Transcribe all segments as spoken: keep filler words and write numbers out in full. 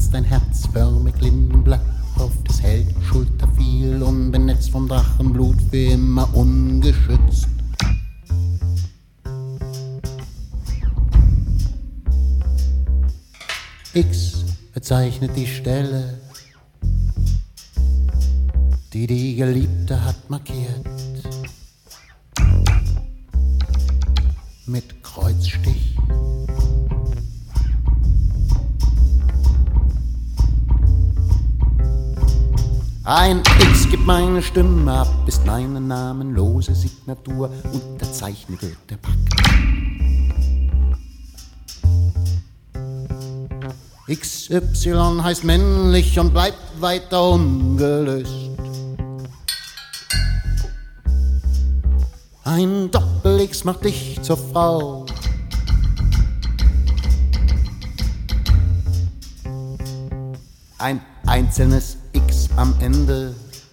als dein herzförmig Lindenblatt auf des Helden Schulter fiel, unbenetzt vom Drachenblut, für immer ungeschützt. X bezeichnet die Stelle, die die Geliebte hat markiert. Mit Kreuzstich. Ein X gibt meine Stimme ab, ist meine namenlose Signatur, unterzeichnet wird der Pakt. X Y heißt männlich und bleibt weiter ungelöst. Ein Doppel-X macht dich zur Frau. Ein einzelnes X am Ende.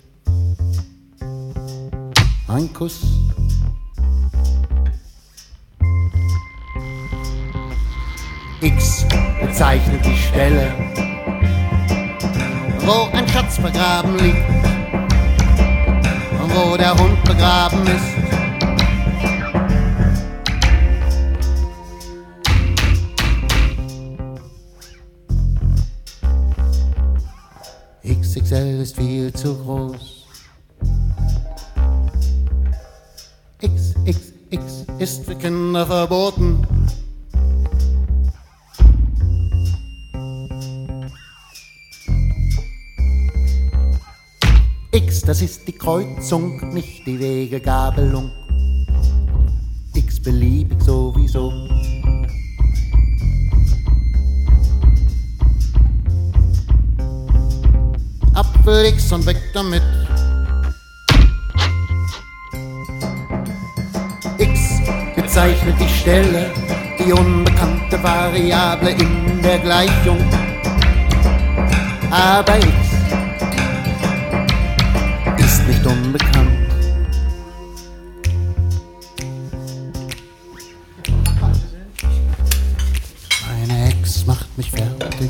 Ein Kuss. X bezeichnet die Stelle, wo ein Schatz vergraben liegt, wo der Hund begraben ist. X X L ist viel zu groß. X X X ist für Kinder verboten. X, das ist die Kreuzung, nicht die Wegegabelung. X beliebig sowieso. Apfel X und weg damit. X bezeichnet die Stelle, die unbekannte Variable in der Gleichung. Aber X ist nicht unbekannt. Meine Ex macht mich fertig,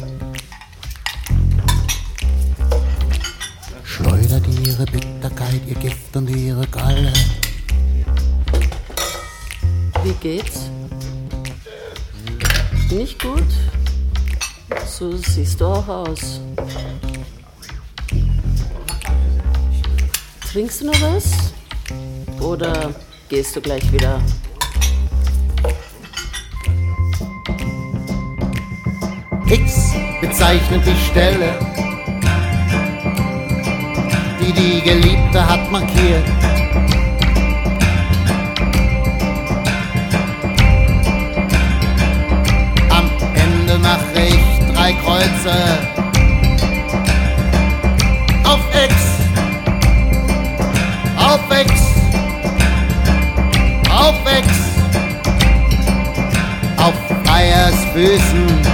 schleudert ihre Bitterkeit, ihr Gift und ihre Galle. Wie geht's? Nicht gut? So siehst du auch aus. Trinkst du noch was? Oder gehst du gleich wieder? X bezeichnet die Stelle, die die Geliebte hat markiert. Am Ende mache ich drei Kreuze auf X. Auf X, auf X, auf Freiers Füßen.